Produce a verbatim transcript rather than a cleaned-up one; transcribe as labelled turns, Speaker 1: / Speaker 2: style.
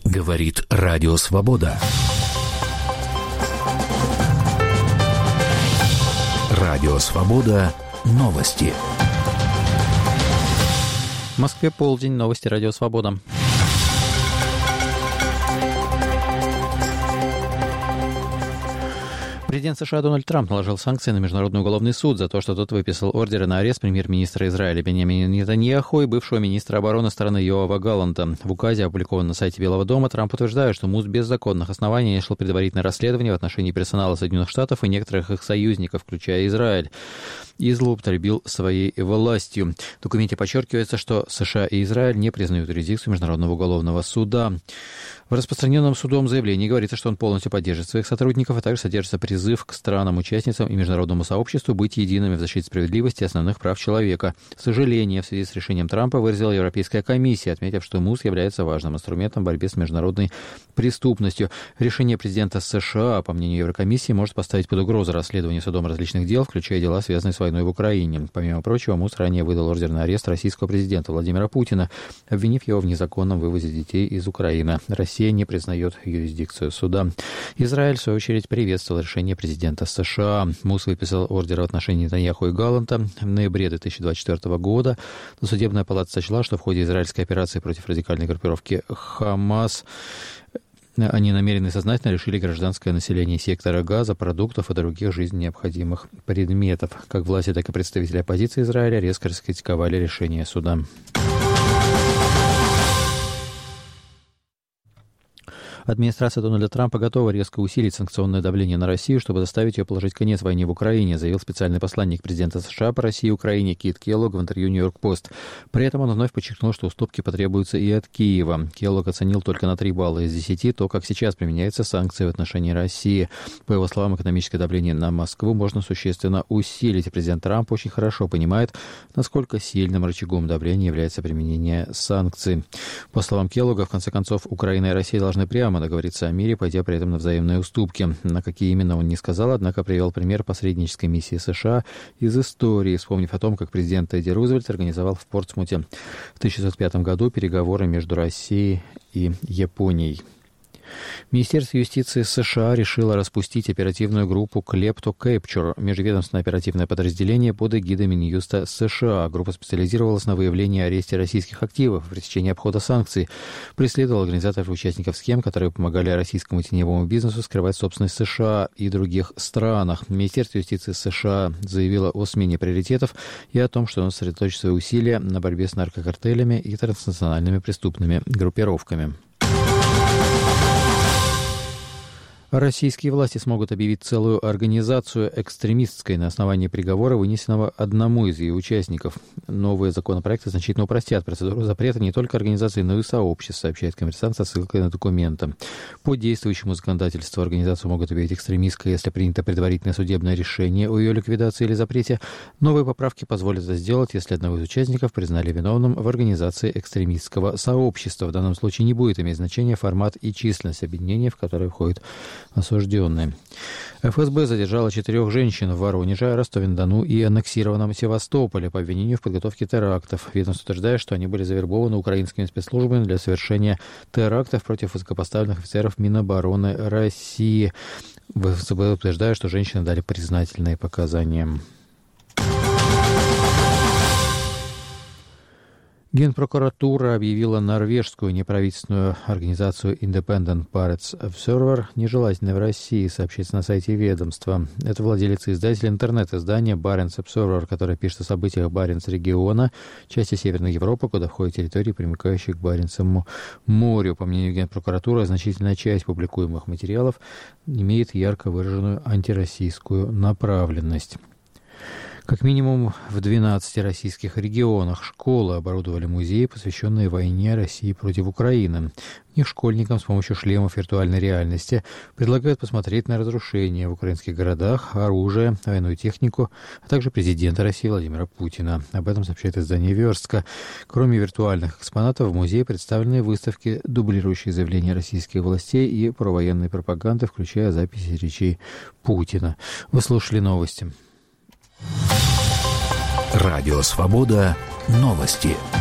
Speaker 1: Говорит Радио Свобода. Радио Свобода. Новости.
Speaker 2: В Москве полдень. Новости Радио Свобода. Президент США Дональд Трамп наложил санкции на Международный уголовный суд за то, что тот выписал ордеры на арест премьер-министра Израиля Биньямина Нетаньяху и бывшего министра обороны страны Йоава Галланта. В указе, опубликованном на сайте Белого дома, Трамп утверждает, что МУС без законных оснований начал предварительное расследование в отношении персонала Соединенных Штатов и некоторых их союзников, включая Израиль, и злоупотребил своей властью. В документе подчеркивается, что США и Израиль не признают юрисдикцию Международного уголовного суда. В распространенном судом заявлении говорится, что он полностью поддерживает своих сотрудников, а также содержится призыв к странам-участницам и международному сообществу быть едиными в защите справедливости и основных прав человека. Сожаление в связи с решением Трампа выразила Европейская комиссия, отметив, что МУС является важным инструментом в борьбе с международной преступностью. Решение президента США, по мнению Еврокомиссии, может поставить под угрозу расследование судом различных дел, включая дела, связанные с войной в Украине. Помимо прочего, МУС ранее выдал ордер на арест российского президента Владимира Путина, обвинив его в незаконном вывозе детей из Украины. Россия не признает юрисдикцию суда. Израиль, в свою очередь, приветствовал решение президента США. МУС выписал ордер в отношении Нетаньяху и Галланта в ноябре две тысячи двадцать четвёртого года. Но судебная палата сочла, что в ходе израильской операции против радикальной группировки «Хамас» они намеренно и сознательно лишили гражданское население сектора Газа, продуктов и других жизненно необходимых предметов. Как власти, так и представители оппозиции Израиля резко раскритиковали решение суда. Администрация Дональда Трампа готова резко усилить санкционное давление на Россию, чтобы заставить ее положить конец войне в Украине, заявил специальный посланник президента США по России и Украине Кит Келлог в интервью «Нью-Йорк Пост». При этом он вновь подчеркнул, что уступки потребуются и от Киева. Келлог оценил только на три балла из десяти то, как сейчас применяются санкции в отношении России. По его словам, экономическое давление на Москву можно существенно усилить, и президент Трамп очень хорошо понимает, насколько сильным рычагом давления является применение санкций. По словам Келлога, в конце концов, Украина и Россия должны прямо договориться о мире, пойдя при этом на взаимные уступки. На какие именно он не сказал, однако привел пример посреднической миссии США из истории, вспомнив о том, как президент Тедди Рузвельт организовал в Портсмуте в тысяча девятьсот пятом году переговоры между Россией и Японией. Министерство юстиции США решило распустить оперативную группу Klepto Capture, межведомственное оперативное подразделение под эгидой Минюста США. Группа специализировалась на выявлении и аресте российских активов, пресечении обхода санкций, преследовала организаторов и участников схем, которые помогали российскому теневому бизнесу скрывать собственность США и других странах. Министерство юстиции США заявило о смене приоритетов и о том, что оно сосредоточит свои усилия на борьбе с наркокартелями и транснациональными преступными группировками. Российские власти смогут объявить целую организацию экстремистской на основании приговора, вынесенного одному из ее участников. Новые законопроекты значительно упростят процедуру запрета не только организаций, но и сообществ, сообщает «Коммерсант» со ссылкой на документы. По действующему законодательству организацию могут объявить экстремистской, если принято предварительное судебное решение о ее ликвидации или запрете. Новые поправки позволят это сделать, если одного из участников признали виновным в организации экстремистского сообщества. В данном случае не будет иметь значения формат и численность объединения, в которое входит осужденные. эф эс бэ задержала четырех женщин в Воронеже, Ростове-на-Дону и аннексированном Севастополе по обвинению в подготовке терактов. Ведомство утверждает, что они были завербованы украинскими спецслужбами для совершения терактов против высокопоставленных офицеров Минобороны России. В эф эс бэ утверждает, что женщины дали признательные показания. Генпрокуратура объявила норвежскую неправительственную организацию Independent Parents Observer нежелательной в России, сообщается на сайте ведомства. Это владелец и издатель интернет-издания Barents Observer, которое пишет о событиях Баренц-региона, части Северной Европы, куда входят территории, примыкающие к Баренцевому морю. По мнению Генпрокуратуры, значительная часть публикуемых материалов имеет ярко выраженную антироссийскую направленность. Как минимум в двенадцати российских регионах школы оборудовали музеи, посвященные войне России против Украины. В них школьникам с помощью шлемов виртуальной реальности предлагают посмотреть на разрушения в украинских городах, оружие, военную технику, а также президента России Владимира Путина. Об этом сообщает издание «Верстка». Кроме виртуальных экспонатов, в музее представлены выставки, дублирующие заявления российских властей и провоенной пропаганды, включая записи речей Путина. Вы слушали новости.
Speaker 1: Радио «Свобода». Новости.